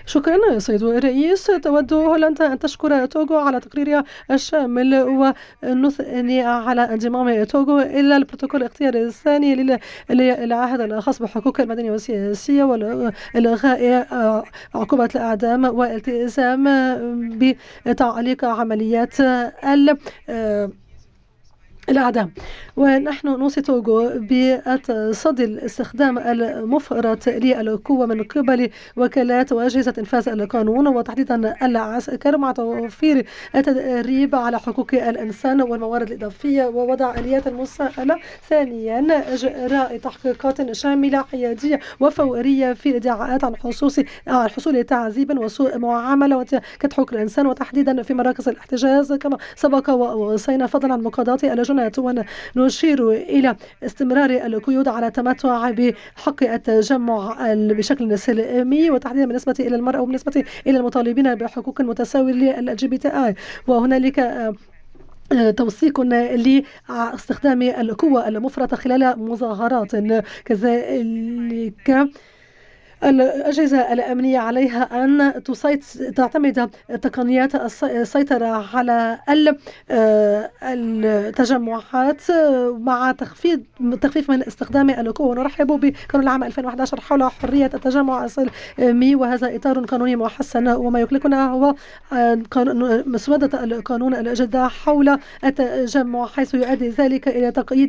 شكرا سيد الرئيس. تود هولندا أن تشكر توغو على تقريرها الشامل ونثني على انضمام توغو إلى البروتوكول الاختياري الثاني للعهد الخاص بالحقوق المدنية والسياسية والإلغاء عقوبة الإعدام والالتزام بتعليق عمليات الأعدام. ونحن نوصي توغو بالتصدي الاستخدام المفرط للقوة من قبل وكالات وأجهزة إنفاذ القانون وتحديدا العسكر مع توفير التدريب على حقوق الإنسان والموارد الإضافية ووضع آليات مساءلة. ثانيا إجراء تحقيقات شاملة حيادية وفورية في الادعاءات عن حصول تعذيب وسوء معاملة وانتهاك حقوق الإنسان وتحديدا في مراكز الاحتجاز كما سبق ووصينا، فضلا عن مقاضاة الجنات. ونشير إلى استمرار القيود على التمتع بحق التجمع بشكل سلمي وتحديدا بالنسبة إلى المرأة وبالنسبة إلى المطالبين بحقوق متساوية للLGBTI. وهنالك توثيق لاستخدام القوة المفرطة خلال مظاهرات. كذلك الأجهزة الأمنية عليها أن تعتمد تقنيات السيطرة على التجمعات مع تخفيف من استخدام القوة. ونرحب بقانون العام 2011 حول حرية التجمع السلمي، وهذا إطار قانوني محسن. وما يقلقنا هو مسودة القانون الجديد حول التجمع، حيث يؤدي ذلك إلى تقييد